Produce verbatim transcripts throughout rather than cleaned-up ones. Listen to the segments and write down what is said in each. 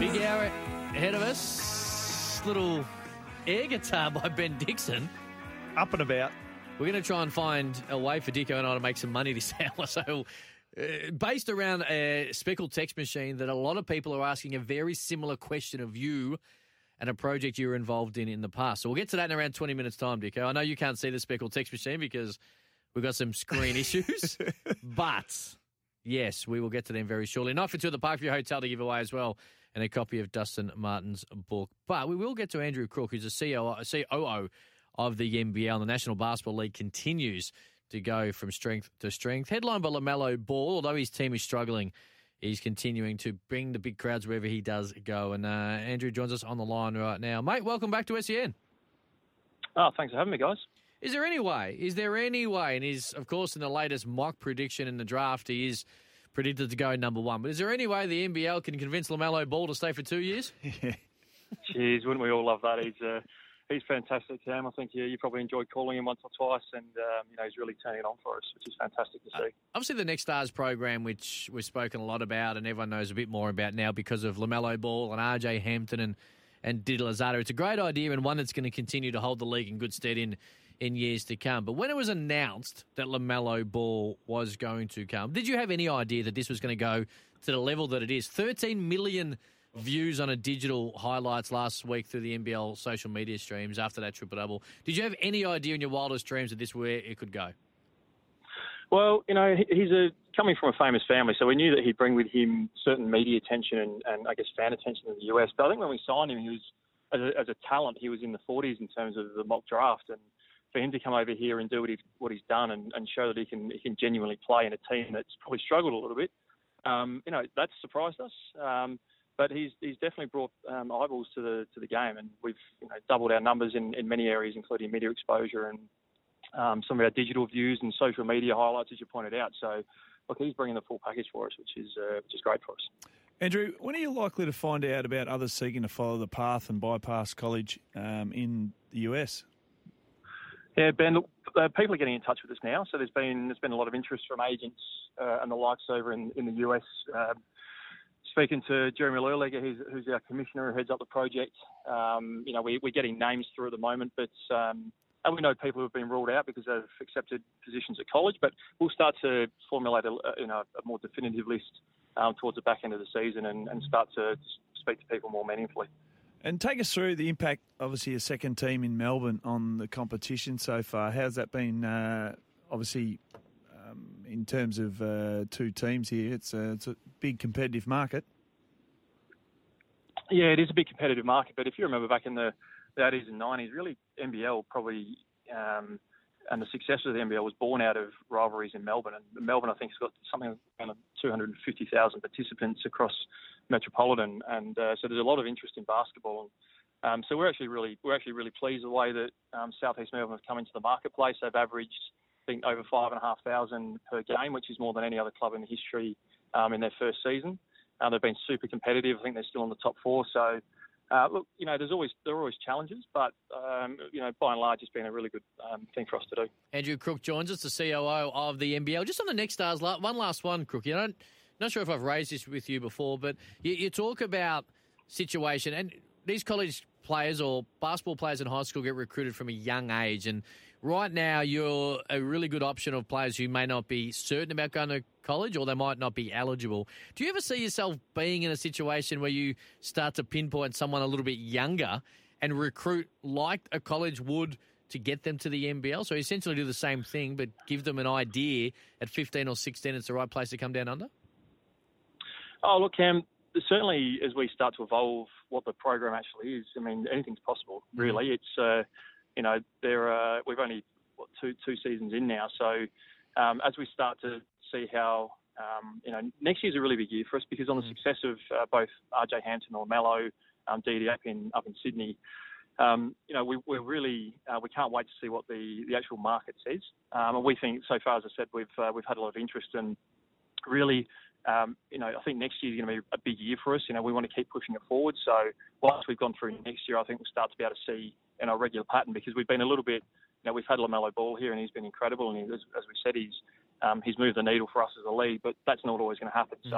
Big hour ahead of us. Little air guitar by Ben Dixon. Up and about. We're going to try and find a way for Dicko and I to make some money this hour. So, uh, based around a speckled text machine that a lot of people are asking a very similar question of you and a project you were involved in in the past. So we'll get to that in around twenty minutes' time, Dicko. I know you can't see the speckled text machine because we've got some screen issues, but yes, we will get to them very shortly. Night for two at the Parkview Hotel to give away as well, and a copy of Dustin Martin's book. But we will get to Andrew Crook, who's a C O O of the N B L. The National Basketball League continues to go from strength to strength. Headlined by LaMelo Ball, although his team is struggling, he's continuing to bring the big crowds wherever he does go. And uh, Andrew joins us on the line right now. Mate, welcome back to S E N. Oh, thanks for having me, guys. Is there any way, is there any way, and he's, of course, in the latest mock prediction in the draft, he is predicted to go number one, but is there any way the N B L can convince LaMelo Ball to stay for two years? Jeez, wouldn't we all love that? He's uh, he's fantastic, Sam. I think you, you probably enjoyed calling him once or twice, and um, you know he's really turning it on for us, which is fantastic to see. Uh, obviously, the Next Stars program, which we've spoken a lot about, and everyone knows a bit more about now because of LaMelo Ball and R J Hampton and and Didi Lovato. It's a great idea and one that's going to continue to hold the league in good stead in. in years to come. But when it was announced that LaMelo Ball was going to come, did you have any idea that this was going to go to the level that it is? thirteen million views on a digital highlights last week through the N B L social media streams after that triple-double. Did you have any idea in your wildest dreams that this where it could go? Well, you know, he's a coming from a famous family, so we knew that he'd bring with him certain media attention and, and I guess, fan attention in the U S. But I think when we signed him, he was, as a, as a talent, he was in the forties in terms of the mock draft, and for him to come over here and do what he's, what he's done and, and show that he can he can genuinely play in a team that's probably struggled a little bit, um, you know, that's surprised us. Um, but he's he's definitely brought um, eyeballs to the to the game, and we've you know, doubled our numbers in, in many areas, including media exposure and um, some of our digital views and social media highlights, as you pointed out. So, look, he's bringing the full package for us, which is uh, which is great for us. Andrew, when are you likely to find out about others seeking to follow the path and bypass college um, in the U S? Yeah, Ben, look, uh, people are getting in touch with us now. So there's been there's been a lot of interest from agents uh, and the likes over in, in the U S. Uh, speaking to Jeremy Lerlegger, who's, who's our commissioner who heads up the project, um, you know, we, we're getting names through at the moment, but um, and we know people who have been ruled out because they've accepted positions at college. But we'll start to formulate a, you know, a more definitive list um, towards the back end of the season and, and start to speak to people more meaningfully. And take us through the impact, obviously, a second team in Melbourne on the competition so far. How's that been, uh, obviously, um, in terms of uh, two teams here? It's a, it's a big competitive market. Yeah, it is a big competitive market. But if you remember back in the, the eighties and nineties, really, N B L probably, um, and the success of the N B L was born out of rivalries in Melbourne. And Melbourne, I think, has got something around two hundred fifty thousand participants across Metropolitan, and uh, so there's a lot of interest in basketball. Um, so we're actually really we're actually really pleased with the way that um, Southeast Melbourne have come into the marketplace. They've averaged, I think, over five and a half thousand per game, which is more than any other club in the history um, in their first season. Uh, they've been super competitive. I think they're still in the top four. So uh, look, you know, there's always there are always challenges, but um, you know, by and large, it's been a really good um, thing for us to do. Andrew Crook joins us, the C O O of the N B L. Just on the Next Stars, one last one, Crook. You don't. Not sure if I've raised this with you before, but you, you talk about situation, and these college players or basketball players in high school get recruited from a young age. And right now, you're a really good option of players who may not be certain about going to college or they might not be eligible. Do you ever see yourself being in a situation where you start to pinpoint someone a little bit younger and recruit like a college would to get them to the N B L? So essentially do the same thing, but give them an idea at fifteen or sixteen it's the right place to come down under? Oh, look, Cam, certainly as we start to evolve what the program actually is, I mean, anything's possible, really. Mm-hmm. It's, uh, you know, there are, we've only, what, two two seasons in now. So um, as we start to see how, um, you know, next year's a really big year for us because on the mm-hmm. success of uh, both R J Hampton or Mello, um, Didi up in, up in Sydney, um, you know, we, we're really, uh, we can't wait to see what the, the actual market says. Um, and we think, so far, as I said, we've, uh, we've had a lot of interest and really, Um, you know, I think next year is going to be a big year for us. You know, we want to keep pushing it forward. So once we've gone through next year, I think we'll start to be able to see in our regular pattern because we've been a little bit, you know, we've had LaMelo Ball here and he's been incredible. And he, as, as we said, he's um, he's moved the needle for us as a league, but that's not always going to happen. Mm. So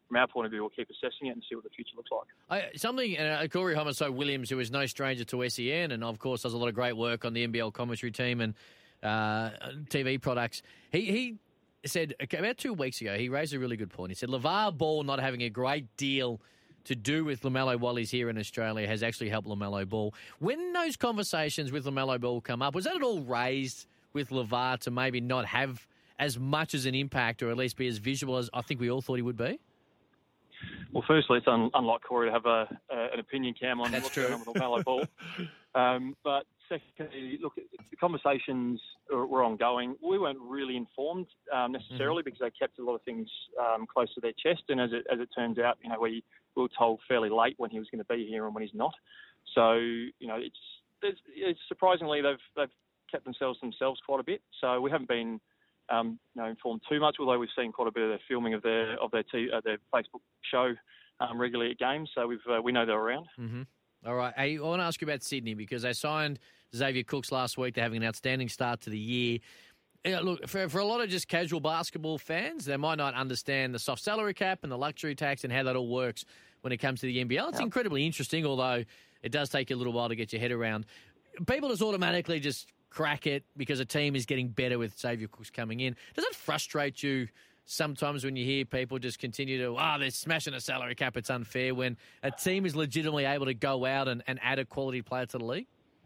from our point of view, we'll keep assessing it and see what the future looks like. I, something, uh, Corey Homiso Williams, who is no stranger to S E N and, of course, does a lot of great work on the N B L commentary team and uh, T V products, he, he said about two weeks ago, he raised a really good point. He said LeVar Ball not having a great deal to do with LaMelo while he's here in Australia has actually helped LaMelo Ball. When those conversations with LaMelo Ball come up, was that at all raised with LeVar to maybe not have as much as an impact or at least be as visual as I think we all thought he would be? Well, firstly, it's un- unlike Corey to have a, uh, an opinion, Cam, on That's what's true. going on with LaMelo Ball. Um, but secondly, look, the conversations were ongoing. We weren't really informed um, necessarily mm-hmm. because they kept a lot of things um, close to their chest. And as it, as it turns out, you know, we, we were told fairly late when he was going to be here and when he's not. So, you know, it's, it's, it's surprisingly they've they've kept themselves to themselves quite a bit. So we haven't been um, you know, informed too much, although we've seen quite a bit of their filming of their of their t- uh, their Facebook show um, regularly at games. So we've uh, we know they're around. Mm-hmm. All right. Hey, I want to ask you about Sydney because they signed Xavier Cooks last week. They're having an outstanding start to the year. Yeah, look, for, for a lot of just casual basketball fans, they might not understand the soft salary cap and the luxury tax and how that all works when it comes to the N B L. It's yep. incredibly interesting, although it does take you a little while to get your head around. People just automatically just crack it because a team is getting better with Xavier Cooks coming in. Does that frustrate you sometimes when you hear people just continue to, ah, oh, they're smashing a salary cap, it's unfair, when a team is legitimately able to go out and, and add a quality player to the league?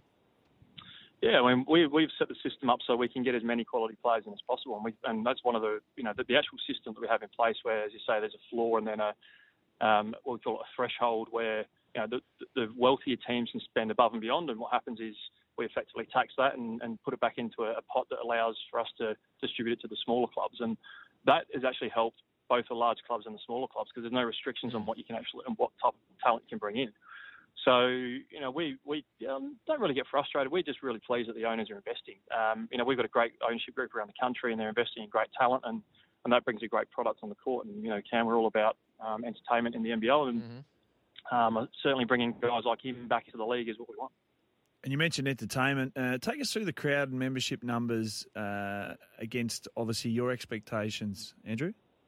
Yeah, I mean, we, we've set the system up so we can get as many quality players in as possible, and, we, and that's one of the, you know, the, the actual system that we have in place where, as you say, there's a floor and then a, um, what we call a threshold where, you know, the, the wealthier teams can spend above and beyond, and what happens is we effectively tax that and, and put it back into a, a pot that allows for us to distribute it to the smaller clubs, and that has actually helped both the large clubs and the smaller clubs because there's no restrictions on what you can actually and what type of talent you can bring in. So, you know, we, we um, don't really get frustrated. We're just really pleased that the owners are investing. Um, you know, we've got a great ownership group around the country and they're investing in great talent and, and that brings a great product on the court. And, you know, Cam, we're all about um, entertainment in the N B L and mm-hmm. um, certainly bringing guys like him back into the league is what we want. And you mentioned entertainment. Uh, take us through the crowd and membership numbers uh, against, obviously, your expectations, Andrew.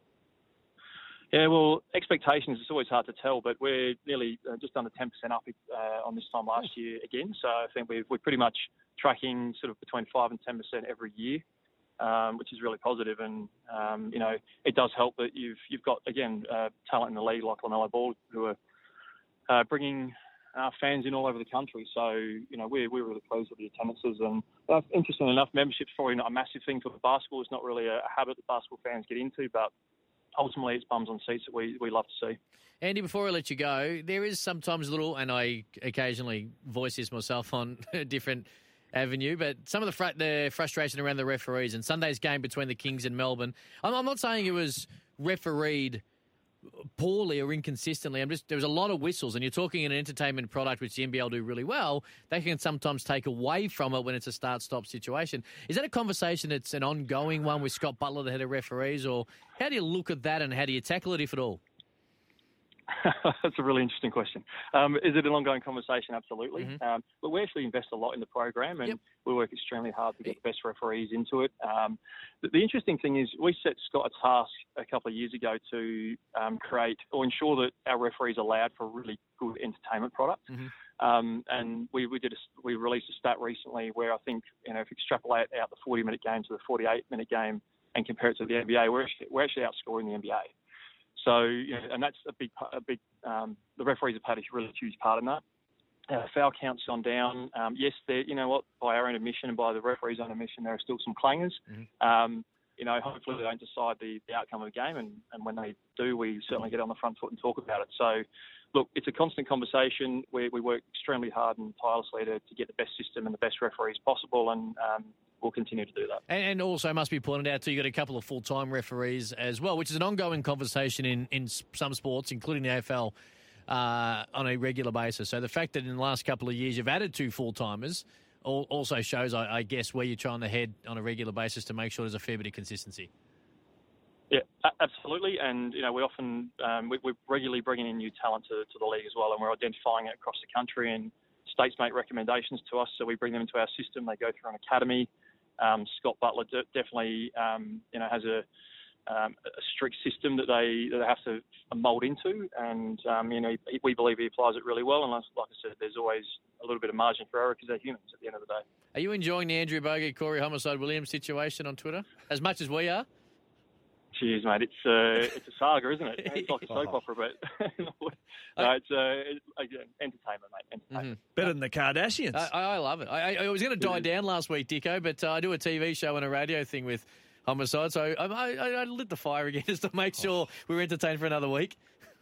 Yeah, well, expectations, it's always hard to tell, but we're nearly uh, just under ten percent up uh, on this time last year again. So I think we've, we're pretty much tracking sort of between five and ten percent every year, um, which is really positive. And, um, you know, it does help that you've you've got, again, uh, talent in the league like LaMelo Ball who are uh, bringing uh, fans in all over the country. So, you know, we're, we're really pleased with the attendances. And uh, interestingly enough, membership's probably not a massive thing for basketball. It's not really a, a habit that basketball fans get into, but ultimately, it's bums on seats that we, we love to see. Andy, before I let you go, there is sometimes a little, and I occasionally voice this myself on a different avenue, but some of the, fr- the frustration around the referees and Sunday's game between the Kings and Melbourne. I'm, I'm not saying it was refereed poorly or inconsistently. I'm just there was a lot of whistles, and you're talking an entertainment product which the N B L do really well. They can sometimes take away from it when it's a start-stop situation. Is that a conversation that's an ongoing one with Scott Butler, the head of referees, or how do you look at that and how do you tackle it, if at all? That's a really interesting question. Um, is it an ongoing conversation? Absolutely. Mm-hmm. Um, but we actually invest a lot in the program and yep. we work extremely hard to get the best referees into it. Um, the, the interesting thing is we set Scott a task a couple of years ago to um, create or ensure that our referees allowed for a really good entertainment product. Mm-hmm. Um, and we, we did a, we released a stat recently where I think, you know, if you extrapolate out the forty-minute game to the forty-eight minute game and compare it to the N B A, we're actually, we're actually outscoring the N B A. So, you know, and that's a big, a big. Um, the referees have played a really huge part in that. Uh, foul count's gone down. Um, yes, there. You know what? By our own admission and by the referees' own admission, there are still some clangers. Mm-hmm. Um, you know, hopefully they don't decide the, the outcome of the game, and, and when they do, we certainly get on the front foot and talk about it. So, look, it's a constant conversation. We we work extremely hard and tirelessly to, to get the best system and the best referees possible, and um, we'll continue to do that. And also must be pointed out too, you've got a couple of full-time referees as well, which is an ongoing conversation in, in some sports, including the A F L, uh, on a regular basis. So the fact that in the last couple of years you've added two full-timers also shows, I, I guess, where you're trying to head on a regular basis to make sure there's a fair bit of consistency. Yeah, absolutely. And, you know, we often, um, we, we're regularly bringing in new talent to, to the league as well, and we're identifying it across the country, and states make recommendations to us, so we bring them into our system. They go through an academy. Um, Scott Butler de- definitely, um, you know, has a um, a strict system that they that they have to mould into, and um, you know we believe he applies it really well. And like I said, there's always a little bit of margin for error because they're humans at the end of the day. Are you enjoying the Andrew Bogut, Corey Homicide Williams situation on Twitter as much as we are? Cheers, mate. It's uh, it's a saga, isn't it? It's like a soap Oh. opera, but no, it's uh, it's, again, entertainment, mate. Entertainment. Mm-hmm. Better than the Kardashians. I, I love it. I, I was going to die down last week, Dicko, but uh, I do a T V show and a radio thing with Homicide, so I, I, I lit the fire again just to make sure we were entertained for another week.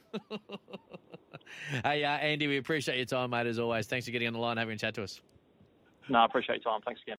Hey, uh, Andy, we appreciate your time, mate, as always. Thanks for getting on the line and having a chat to us. No, I appreciate your time. Thanks again.